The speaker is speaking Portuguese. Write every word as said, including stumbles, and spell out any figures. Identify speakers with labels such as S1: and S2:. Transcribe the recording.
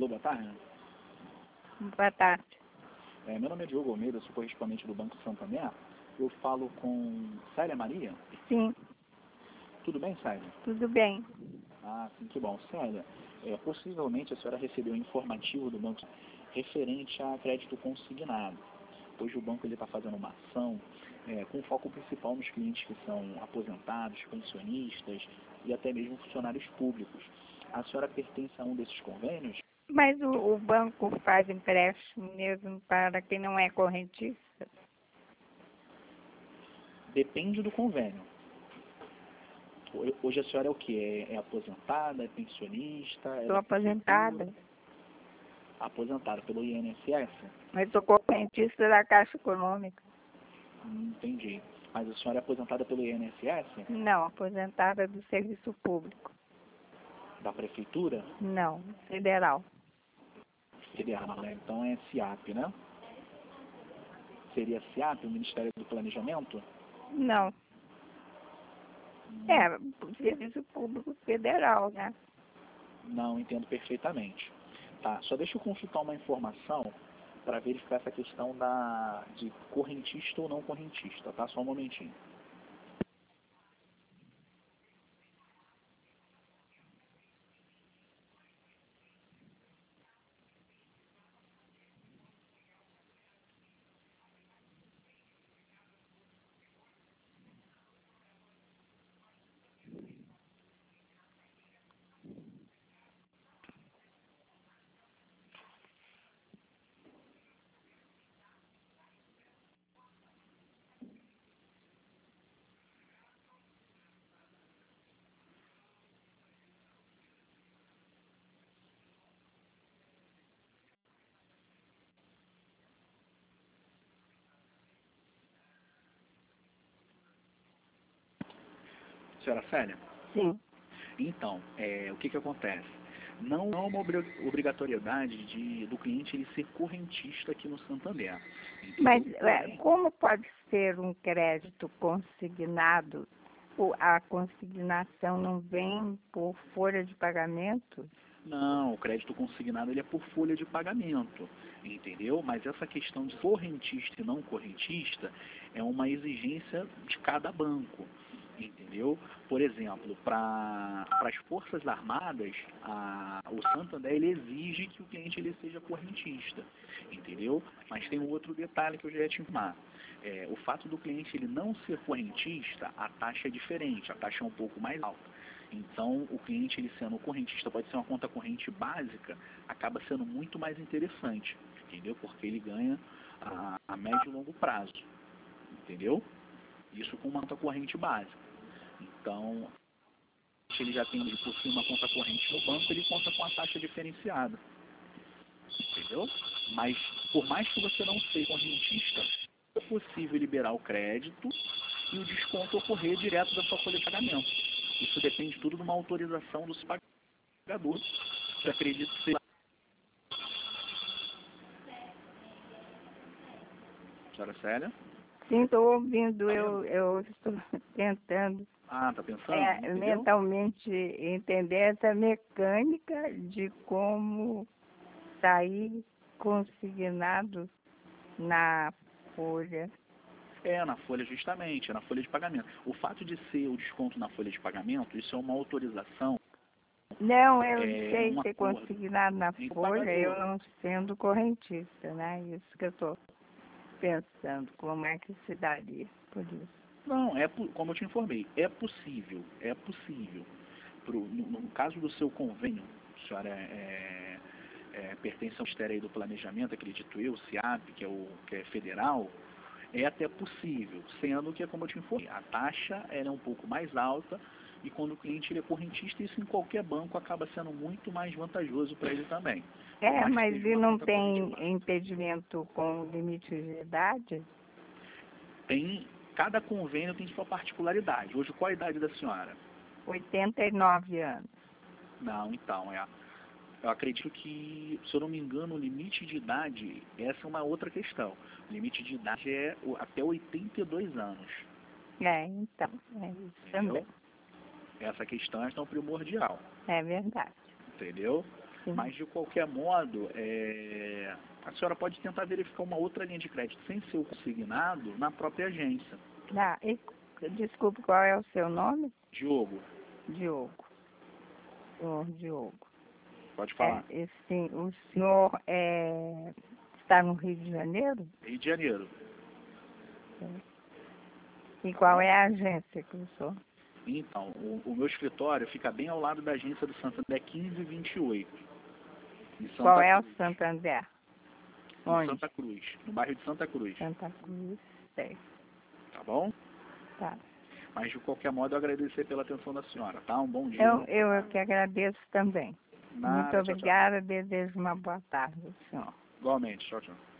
S1: Alô, boa tarde.
S2: Boa tarde.
S1: É, meu nome é Diogo Almeida, sou correspondente do Banco Santander. Eu falo com Célia Maria.
S2: Sim,
S1: Tudo bem, Célia?
S2: tudo bem.
S1: Ah, sim, que bom. Célia, é, possivelmente a senhora recebeu um informativo do banco referente a crédito consignado. Hoje o banco está fazendo uma ação é, com foco principal nos clientes que são aposentados, pensionistas e até mesmo funcionários públicos. A senhora pertence a um desses convênios?
S2: Mas o, o banco faz empréstimo mesmo para quem não é correntista?
S1: Depende do convênio. Hoje a senhora é o quê? É, é aposentada, é pensionista? É
S2: Estou
S1: da
S2: aposentada,
S1: prefeitura? Aposentada pelo I N S S?
S2: mas sou correntista da Caixa Econômica.
S1: Hum, entendi. Mas a senhora é aposentada pelo I N S S?
S2: Não, aposentada do serviço público.
S1: Da prefeitura?
S2: Não, federal.
S1: Federal, né? Então é SIAP, né? Seria SIAP, o Ministério do Planejamento?
S2: Não. É, serviço público federal, né?
S1: Não, entendo perfeitamente. Tá, só deixa eu consultar uma informação para verificar essa questão da, de correntista ou não correntista, tá? Só um momentinho. Senhora Célia?
S2: Sim.
S1: Então, é, o que que acontece? Não há uma obri- obrigatoriedade de, do cliente ele ser correntista aqui no Santander. Entendeu?
S2: Mas é,
S1: Porém,
S2: como pode ser um crédito consignado? O- A consignação não vem por folha de pagamento?
S1: não, o crédito consignado ele é por folha de pagamento, entendeu? Mas essa questão de correntista e não correntista é uma exigência de cada banco, entendeu? Por exemplo, para as Forças Armadas, a, o Santander ele exige que o cliente ele seja correntista, entendeu? Mas tem um outro detalhe que eu já ia te informar. É, o fato do cliente ele não ser correntista, a taxa é diferente, a taxa é um pouco mais alta. Então, o cliente, ele sendo correntista, pode ser uma conta corrente básica, acaba sendo muito mais interessante, entendeu? Porque ele ganha a, a médio e longo prazo, entendeu? Isso com uma conta corrente básica. Então, se ele já tem ali por cima uma conta corrente no banco, ele conta com a taxa diferenciada, entendeu? Mas, por mais que você não seja correntista, é possível liberar o crédito e o desconto ocorrer direto da sua folha de pagamento. Isso depende tudo de uma autorização dos pagadores. Eu acredito que seja. Senhora Célia?
S2: Sim, estou ouvindo,
S1: Tá
S2: eu,
S1: vendo?
S2: eu estou tentando
S1: Ah, tá pensando?
S2: é,
S1: Entendeu?
S2: mentalmente entender essa mecânica de como sair consignado na folha.
S1: É, na folha justamente, é na folha de pagamento. O fato de ser o desconto na folha de pagamento, isso é uma autorização,
S2: Não, eu
S1: é, é
S2: sei
S1: um
S2: ser
S1: acordo
S2: consignado na
S1: entre o
S2: folha, eu
S1: pagador.
S2: não sendo correntista, né? Isso que eu estou pensando, como é que se daria por isso.
S1: Não, é po- como eu te informei, é possível, é possível. Pro, no, no caso do seu convênio, a senhora é, é, é, pertence ao Ministério aí do Planejamento, acredito eu, SIAP, que é, o, que é federal, é até possível, sendo que, é como eu te informei, a taxa ela é um pouco mais alta e quando o cliente ele é correntista, isso em qualquer banco acaba sendo muito mais vantajoso para ele também. Por
S2: É,
S1: mais que
S2: mas
S1: seja
S2: e
S1: uma
S2: não
S1: conta corrente
S2: tem
S1: básica.
S2: impedimento com limite de idade?
S1: Tem, cada convênio tem sua particularidade. Hoje, qual a idade da senhora?
S2: oitenta e nove anos.
S1: Não, então, é. Eu acredito que, se eu não me engano, o limite de idade, essa é uma outra questão. O limite de idade é o- até oitenta e dois anos,
S2: É, então, é isso também.
S1: entendeu? Essa questão é tão primordial,
S2: É verdade.
S1: entendeu?
S2: Sim.
S1: Mas, de qualquer modo, é, a senhora pode tentar verificar uma outra linha de crédito sem ser o consignado na própria agência.
S2: Ah, e, desculpe, qual é o seu nome?
S1: Diogo,
S2: Diogo. Senhor Diogo.
S1: pode falar.
S2: É, esse, o senhor é, está no Rio de Janeiro?
S1: Rio de Janeiro.
S2: E qual é a agência que o senhor?
S1: Então, o, o meu escritório fica bem ao lado da agência do Santander quinze e vinte e oito. Em Santa
S2: Qual é o
S1: Cruz.
S2: Santander?
S1: Em
S2: Onde?
S1: Santa Cruz, no bairro de Santa Cruz.
S2: Santa Cruz, sei.
S1: Tá bom?
S2: Tá.
S1: Mas, de qualquer modo, eu agradecer pela atenção da senhora, tá? Um bom dia.
S2: Eu, eu é que agradeço também.
S1: Nada,
S2: Muito
S1: tchau, tchau.
S2: obrigada, desejo uma boa tarde, senhor.
S1: Igualmente, tchau, tchau.